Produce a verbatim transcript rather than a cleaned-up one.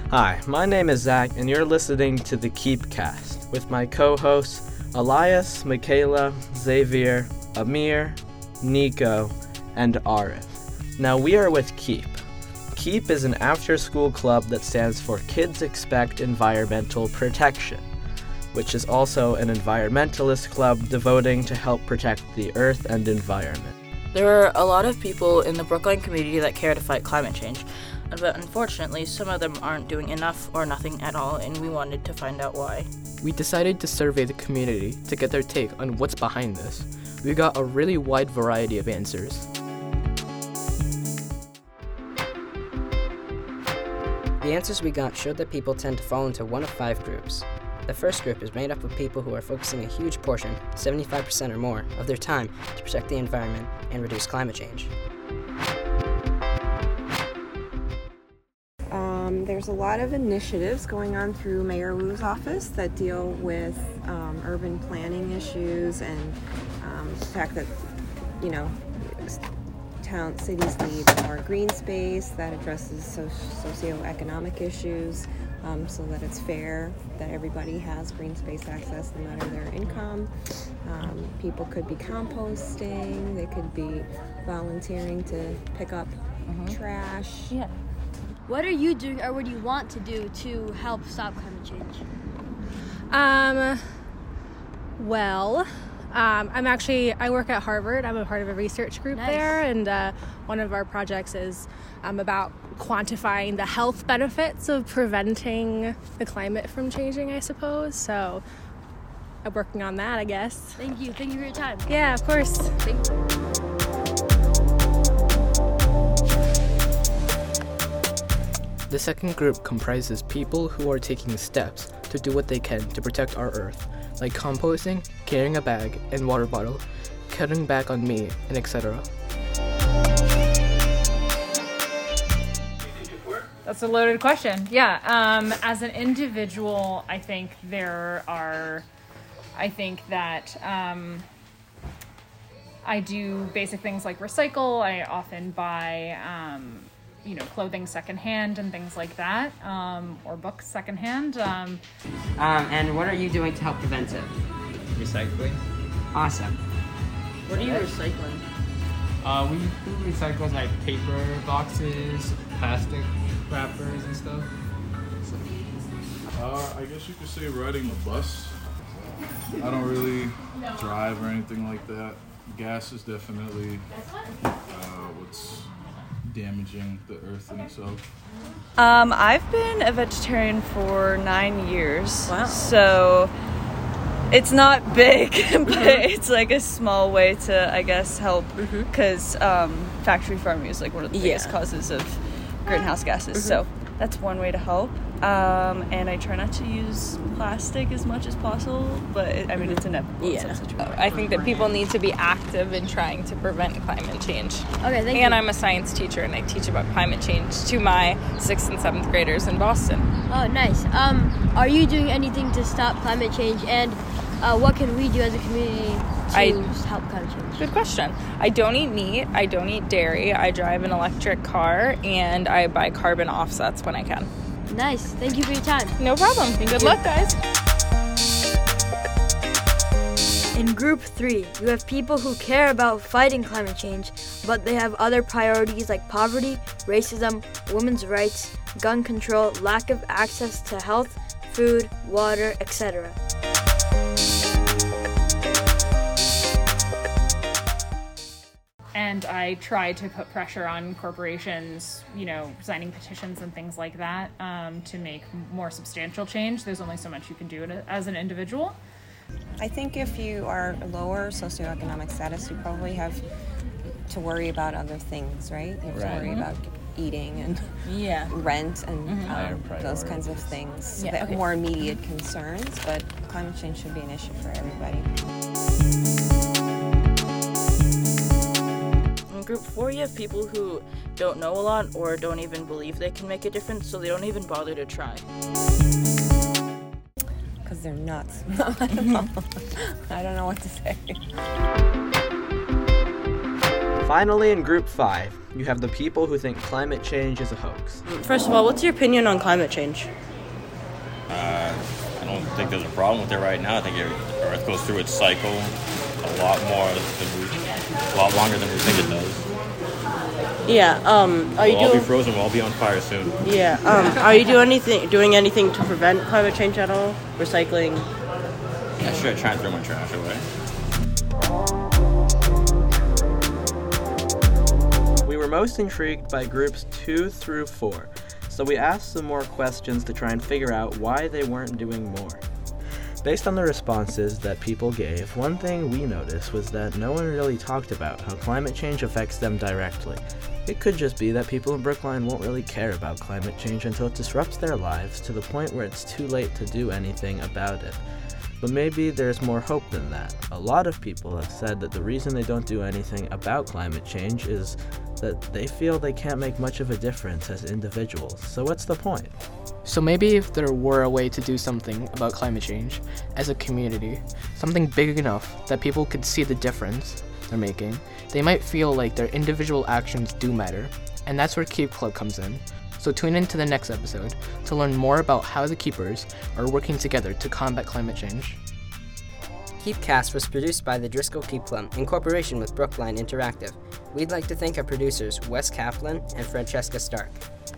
Hi, my name is Zach, and you're listening to the Keepcast with my co-hosts Elias, Michaela, Xavier, Amir, Nico, and Arif. Now we are with Keep. Keep is an after-school club that stands for Kids Expect Environmental Protection, which is also an environmentalist club devoting to help protect the earth and environment. There are a lot of people in the Brookline community that care to fight climate change, but unfortunately some of them aren't doing enough or nothing at all, and we wanted to find out why. We decided to survey the community to get their take on what's behind this. We got a really wide variety of answers. The answers we got showed that people tend to fall into one of five groups. The first group is made up of people who are focusing a huge portion, seventy-five percent or more, of their time to protect the environment and reduce climate change. Um, there's a lot of initiatives going on through Mayor Wu's office that deal with um, urban planning issues and um, the fact that, you know, town cities need more green space that addresses so- socioeconomic issues. Um, so that it's fair that everybody has green space access no matter their income. Um, people could be composting, they could be volunteering to pick up mm-hmm. trash. Yeah. What are you doing or what do you want to do to help stop climate change? Um, well, um, I'm actually, I work at Harvard. I'm a part of a research group Nice. there, and uh, one of our projects is um, about quantifying the health benefits of preventing the climate from changing, I suppose. So I'm working on that, I guess. Thank you. Thank you for your time. Yeah, of course. Thank you. The second group comprises people who are taking steps to do what they can to protect our earth, like composting, carrying a bag and water bottle, cutting back on meat, and et cetera. That's a loaded question. Yeah, um, as an individual, I think there are, I think that um, I do basic things like recycle. I often buy, um, you know, clothing secondhand and things like that, um, or books secondhand. Um, um, and what are you doing to help prevent it? Recycling. Awesome. What are you recycling? Uh, we do recycle like paper boxes, plastic wrappers and stuff. Uh, I guess you could say riding a bus. I don't really drive or anything like that. Gas is definitely uh, what's damaging the earth in itself. Um, I've been a vegetarian for nine years. Wow. So it's not big, but it's like a small way to, I guess, help. Because mm-hmm. um, factory farming is like one of the biggest Yeah. causes of greenhouse gases. Mm-hmm. So that's one way to help. Um, and I try not to use plastic as much as possible, but it, I mean, it's inevitable. Yeah. In some situations. I think that people need to be active in trying to prevent climate change. Okay, thank you. And I'm a science teacher, and I teach about climate change to my sixth and seventh graders in Boston. Oh, nice. Um, are you doing anything to stop climate change, and uh, what can we do as a community to I- help climate change? Good question. I don't eat meat. I don't eat dairy. I drive an electric car, and I buy carbon offsets when I can. Nice. Thank you for your time. No problem. Thank Good you. luck, guys. In group three, you have people who care about fighting climate change, but they have other priorities like poverty, racism, women's rights, gun control, lack of access to health, food, water, et cetera. And I try to put pressure on corporations, you know, signing petitions and things like that, um, to make more substantial change. There's only so much you can do as an individual. I think if you are lower socioeconomic status, you probably have to worry about other things, right? You have Right. to worry Mhm. about eating and Yeah. rent and Mhm. Higher um, those priorities. kinds of things. Yeah, that okay. more immediate concerns, but climate change should be an issue for everybody. In group four, you have people who don't know a lot or don't even believe they can make a difference, so they don't even bother to try. Because they're nuts. I don't know what to say. Finally, in Group five, you have the people who think climate change is a hoax. First of all, what's your opinion on climate change? Uh, I don't think there's a problem with it right now. I think it, the Earth goes through its cycle a lot more than we, a lot longer than we think it does. Yeah. Um. Are you We'll all doing? be frozen. We'll all be on fire soon. Yeah. Um. Are you doing anything? Doing anything to prevent climate change at all? Recycling. Yeah, sure. Try and throw my trash away. We were most intrigued by groups two through four, so we asked some more questions to try and figure out why they weren't doing more. Based on the responses that people gave, one thing we noticed was that no one really talked about how climate change affects them directly. It could just be that people in Brookline won't really care about climate change until it disrupts their lives to the point where it's too late to do anything about it. But maybe there's more hope than that. A lot of people have said that the reason they don't do anything about climate change is that they feel they can't make much of a difference as individuals. So what's the point? So maybe if there were a way to do something about climate change as a community, something big enough that people could see the difference they're making, they might feel like their individual actions do matter, and that's where Keep Club comes in. So tune in to the next episode to learn more about how the Keepers are working together to combat climate change. Keepcast was produced by the Driscoll Keep Club in cooperation with Brookline Interactive. We'd like to thank our producers Wes Kaplan and Francesca Stark.